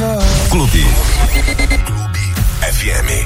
Clube FM.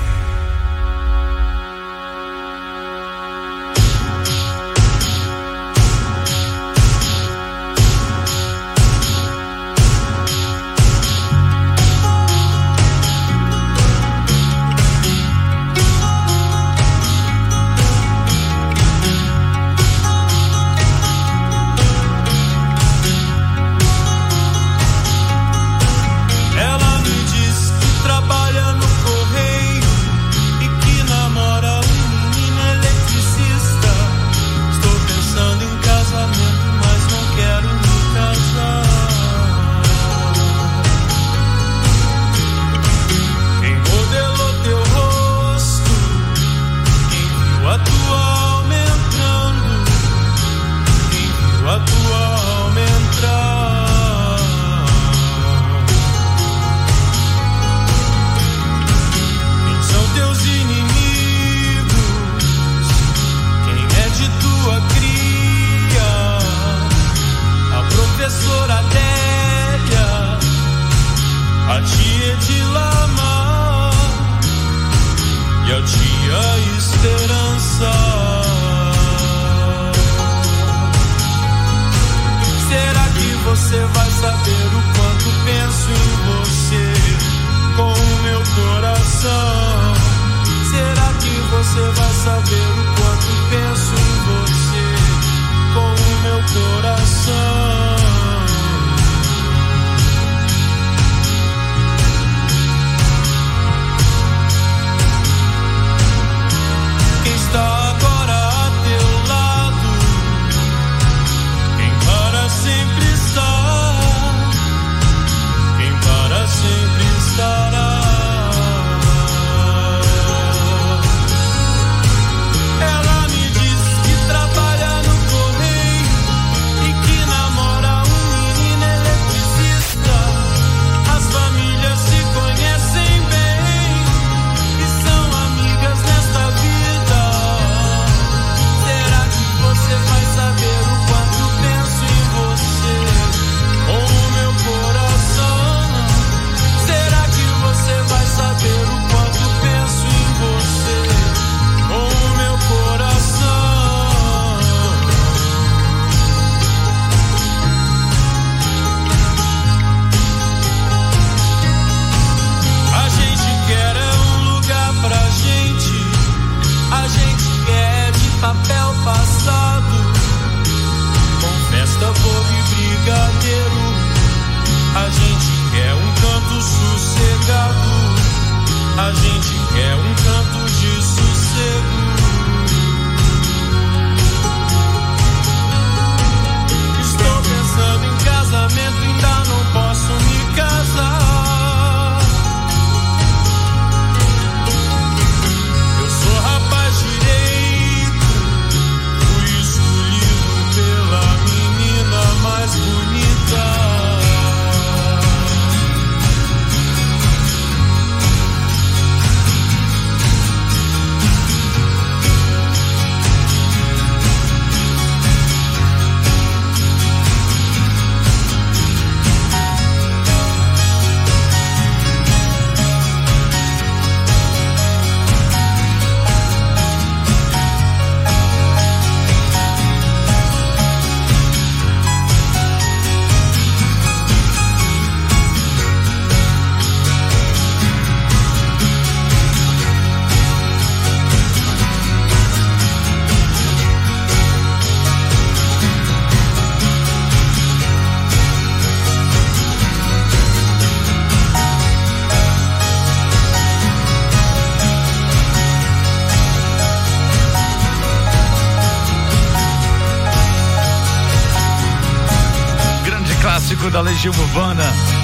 Da Legião Urbana.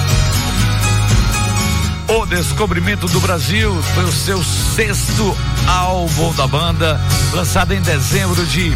O Descobrimento do Brasil foi o seu 6º álbum da banda, lançado em dezembro de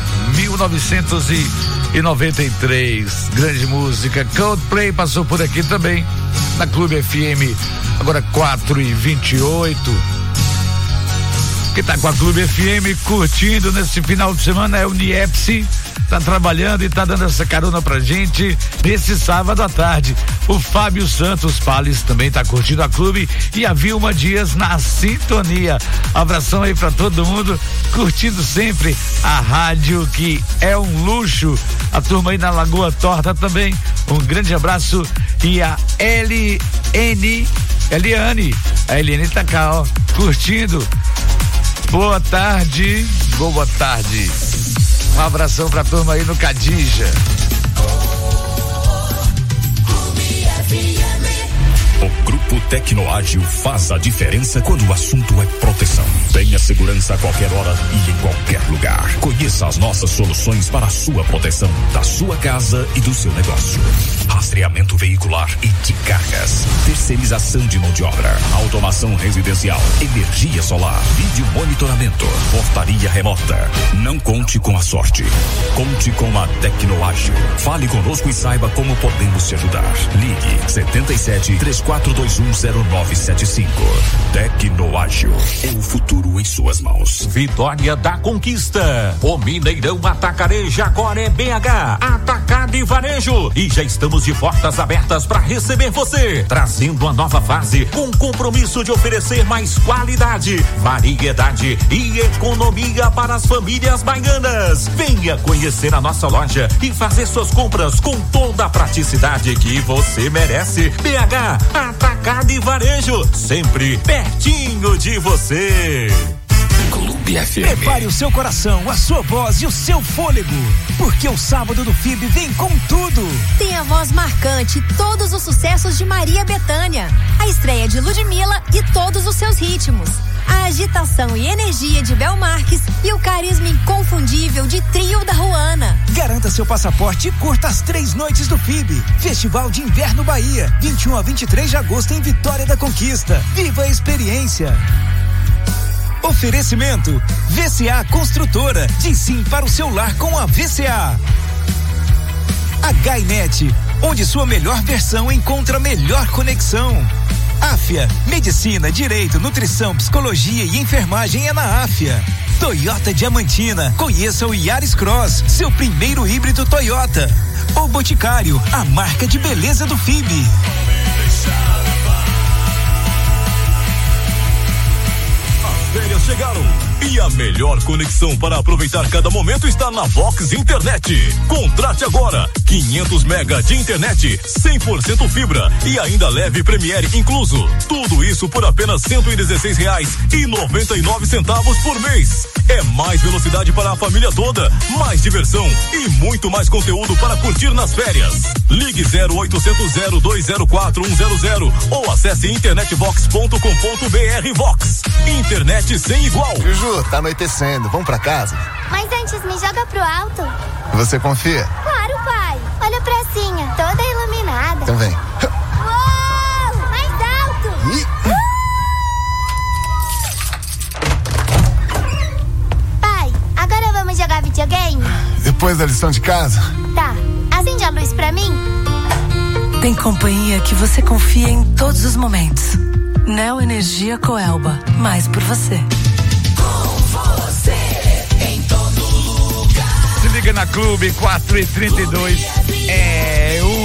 1993. Grande música. Coldplay passou por aqui também na Clube FM, agora 4h28. Quem tá com a Clube FM curtindo nesse final de semana é o Niepce tá trabalhando e tá dando essa carona pra gente nesse sábado à tarde. O Fábio Santos Pales também tá curtindo a clube e a Vilma Dias na sintonia. Abração aí pra todo mundo, curtindo sempre a rádio que é um luxo. A turma aí na Lagoa Torta também, um grande abraço. E a Eliane tá cá, ó, curtindo. Boa tarde. Um abração pra turma aí no Cadija. O Grupo Tecnoágil faz a diferença quando o assunto é proteção. Tenha segurança a qualquer hora e em qualquer lugar. Conheça as nossas soluções para a sua proteção, da sua casa e do seu negócio. Rastreamento veicular e de cargas, terceirização de mão de obra, automação residencial, energia solar, vídeo monitoramento, portaria remota. Não conte com a sorte, conte com a Tecnoágil. Fale conosco e saiba como podemos te ajudar. Ligue 77-34210975. Tecnoágil, é o futuro em suas mãos. Vitória da Conquista. O Mineirão Atacarejo agora é BH, Atacado e Varejo, e já estamos de portas abertas para receber você, trazendo uma nova fase com compromisso de oferecer mais qualidade, variedade e economia para as famílias baianas. Venha conhecer a nossa loja e fazer suas compras com toda a praticidade que você merece. BH, Atacado e Varejo, sempre pertinho de você. Clube FM. Prepare o seu coração, a sua voz e o seu fôlego, porque o sábado do FIB vem com tudo. Tem a voz marcante, todos os sucessos de Maria Bethânia, a estreia de Ludmilla e todos os seus ritmos, a agitação e energia de Bel Marques e o carisma inconfundível de Trio da Ruana. Garanta seu passaporte e curta as 3 noites do FIB. Festival de Inverno Bahia, 21 a 23 de agosto em Vitória da Conquista. Viva a experiência. Oferecimento VCA Construtora, diz sim para o seu lar com a VCA. HiNet, onde sua melhor versão encontra melhor conexão. Áfia, Medicina, Direito, Nutrição, Psicologia e Enfermagem é na Áfia. Toyota Diamantina, conheça o Yaris Cross, seu primeiro híbrido Toyota. O Boticário, a marca de beleza do FIB. Férias chegaram e a melhor conexão para aproveitar cada momento está na Vox Internet. Contrate agora 500 mega de internet 100% fibra e ainda leve Premiere incluso. Tudo isso por apenas R$116,99 por mês. É mais velocidade para a família toda, mais diversão e muito mais conteúdo para curtir nas férias. Ligue 0800 0204 100 ou acesse internetvox.com.br. Vox, internet sem igual. Juju, tá anoitecendo, vamos pra casa? Mas antes me joga pro alto. Você confia? Claro, pai. Olha a pracinha, toda iluminada. Então vem. Uou! Mais alto! Pai, agora vamos jogar videogame? Depois da lição de casa? Tá. Acende a luz pra mim. Tem companhia que você confia em todos os momentos. Neo Energia Coelba, mais por você. Com você em todo lugar. Se liga na Clube 4 e 32. É o